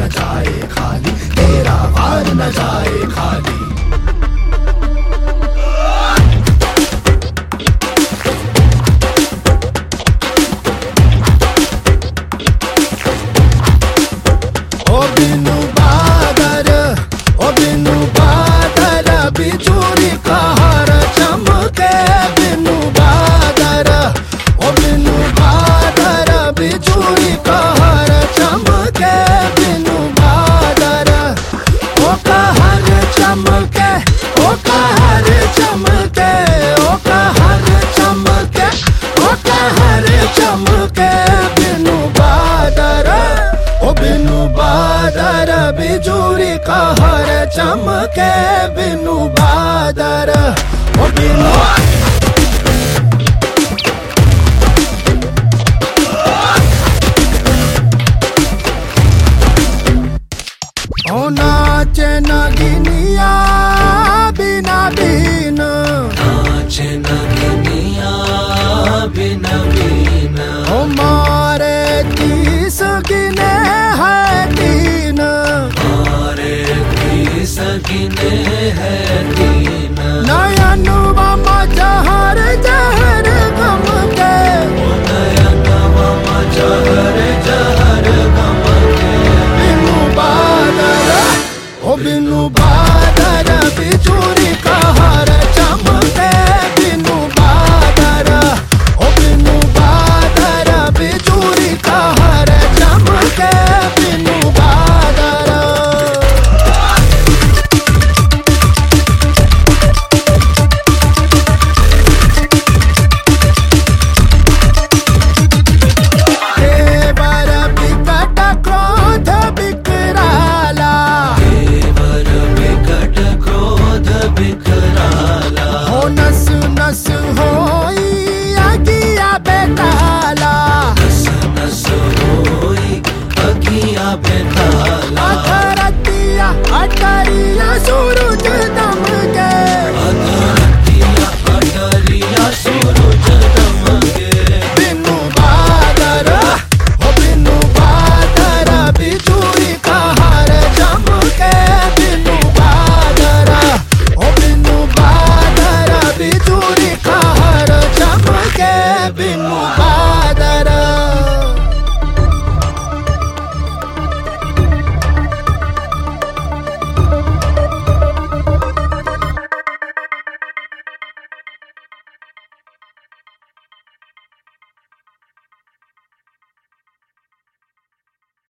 न जाए खाली, तेरा वार न जाए खाली। ओ बिनु बादर, ओ बिनु बादर, बिजुली कहर चमके बिनु बादर, ओ बिनु बादर, बिजुली कहर चमके बिनु बादर। ओ कहर चमके, ओ कहर चमके, ओ कहर चमके, ओ कहर चमके बिनु बादर, ओ बिनु बादर, बिजुली कहर चमके बिनु बादर, ओ बिनु। ओ नाचे नगिनिया बिना बीन, नाचे नगिनिया बिना बीन, ओ मारे तीस गिने है तीन, मारे तीस गिने है तीन। नयनुआ जहर जहर गम के, नयनवा जहर जहर गम के बिनु बादर, ओ बिनु बादर, बिजुली कहर चमके बिनु बादर, ओ बिनु बादर, बिजुली कहर चमके बिनु बादर। देवर बिकट क्रोध बिकराला, देवर बिकट क्रोध बिकराला, हो नस नस होई अगिया बेताला, नस नस होई अगिया बेताला। अधरतिया अटरिया सुर